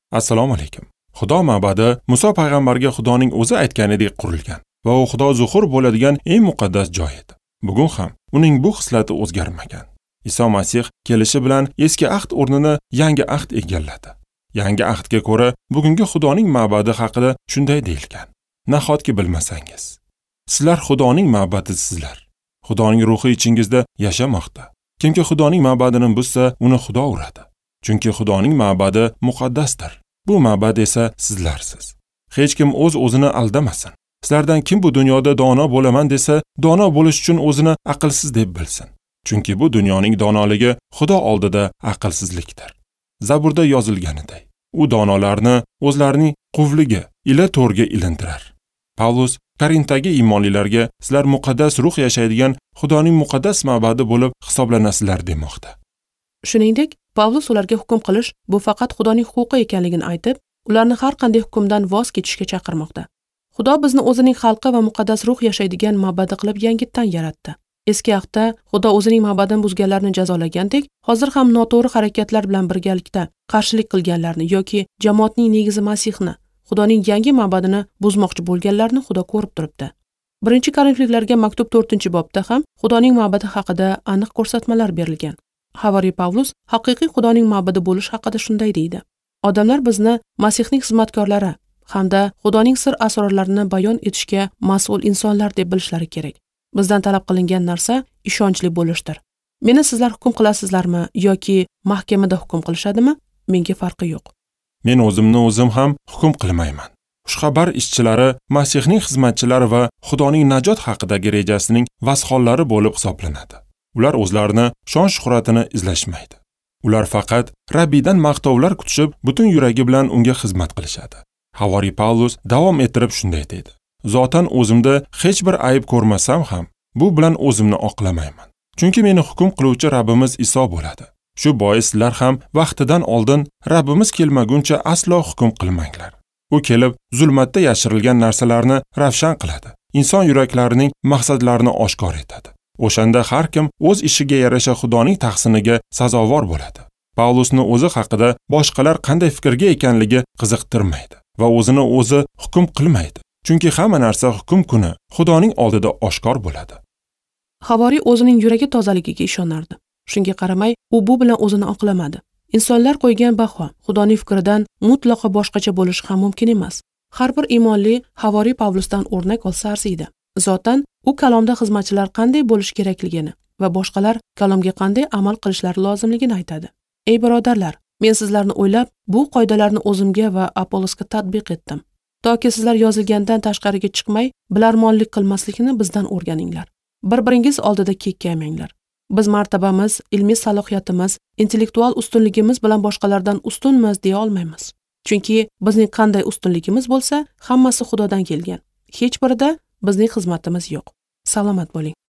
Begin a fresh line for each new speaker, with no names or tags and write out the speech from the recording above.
Assalomu alaykum. Xudo ma'badi Muso payg'ambarga Xudoning o'zi aytganidek qurilgan va u Xudo zuhur bo'ladigan eng muqaddas joy edi. Bugun ham uning bu xislati o'zgarmagan. Iso Masih kelishi bilan eski ahd o'rnini yangi ahd egalladi. Yangi ahdga ko'ra bugungi Xudoning ma'badi haqida shunday deyilgan: Nahotki bilmasangiz, sizlar Xudoning ma'badisizlar. Xudoning ruhi ichingizda yashamoqda. Kimki Xudoning ma'badini buzsa, uni Xudo uradi. Chunki Xudoning ma'badi muqaddasdir. Bu ma'bad esa sizlarsiz. Hech kim o'z-o'zini aldamasin. Sizlardan kim bu dunyoda dono bo'laman desa, dono bo'lish uchun o'zini aqlsiz deb bilsin. Chunki bu dunyoning donoligi Xudo oldida aqlsizlikdir. Zaburda yozilganiday, u donolarni o'zlarining quvligi ila to'rga ilintirar. Pavlus Korintdagi iymonlilarga sizlar muqaddas ruh yashaydigan Xudoning muqaddas ma'badi bo'lib hisoblanasizlar demoqda.
Shuningdek, Pavlus ularga hukm qilish bu faqat Xudoning huquqi ekanligini aytib, ularni har qanday hukmdan voz kechishga chaqirmoqda. Xudo bizni o'zining xalqi va muqaddas ruh yashaydigan ma'badi qilib yangitdan yaratdi. Eski ahdda Xudo o'zining ma'badini buzganlarni jazolagandek, hozir ham noto'g'ri harakatlar bilan birgalikda qarshilik qilganlarni yoki jamoatning negizi Masihni, Xudoning yangi ma'badini buzmoqchi bo'lganlarni Xudo ko'rib turibdi. 1-Korintliklarga maktub 4-bobda ham Xudoning ma'badi haqida aniq ko'rsatmalar berilgan. Havariy Pavlus haqiqiy Xudoning ma'badi bo'lish haqida shunday deydi: Odamlar bizni Masihning xizmatkorlari hamda Xudoning sir asrorlarini bayon etishga mas'ul insonlar deb bilishlari kerak. Bizdan talab qilingan narsa ishonchli bo'lishdir. Meni sizlar hukm qilasizlarmi yoki mahkamada hukm qilishadimi? Menga farqi yo'q.
Men o'zim ham hukm qilmayman. Xushxabar ishchilari Masihning xizmatchilari va Xudoning najot haqidagi rejasining vasxonlari bo'lib hisoblanadi. Ular o'zlarini shon-shuhratini izlashmaydi. Ular faqat Rabbiydan maqtovlar kutishib, butun yuragi bilan unga xizmat qilishadi. Havariy Pavlus davom ettirib shunday dedi: Zotan o'zimda hech bir ayb ko'rmasam ham, bu bilan o'zimni oqlamayman. Chunki meni hukm qiluvchi Rabbimiz Iso bo'ladi. Shu bois sizlar ham vaqtidan oldin Rabbimiz kelmaguncha aslo hukm qilmanglar. U kelib, zulmatda yashirilgan narsalarni ravshan qiladi. Inson yuraklarining maqsadlarini oshkor etadi. O'shanda har kim o'z ishiga yarasha Xudoning tahsiniga sazovor bo'ladi. Pavlusni o'zi haqida boshqalar qanday fikrga ekanligi qiziqtirmaydi va o'zini o'zi hukm qilmaydi. Chunki hamma narsa hukm kuni Xudoning oldida oshkor bo'ladi.
Havoriy o'zining yuragi tozaligiga ishonardi. Shunga qaramay, u bu bilan o'zini oqlamadi. Insonlar qo'ygan baho Xudoning fikridan mutlaqo boshqacha bo'lishi ham mumkin emas. Har bir iymonli Havoriy Pavlusdan o'rnak olsa arziydi. Zotan u kalomda xizmatchilar qanday bo'lish kerakligini va boshqalar kalomga qanday amal qilishlari lozimligini aytadi. Ey birodarlar, men sizlarni o'ylab, bu qoidalarni o'zimga va Apollosga tatbiq etdim. Toki sizlar yozilgandan tashqariga chiqmay, bilarmonlik qilmaslikni bizdan o'rganinglar. Bir-biringiz oldida kekkaymanglar. Biz martabamiz, ilmiy salohiyatimiz, intellektual ustunligimiz bilan boshqalardan ustunmiz deya olmaymiz. Chunki bizning qanday ustunligimiz bo'lsa, hammasi Xudodan kelgan. Hech birida bizning xizmatimiz yo'q. Salomat bo'ling.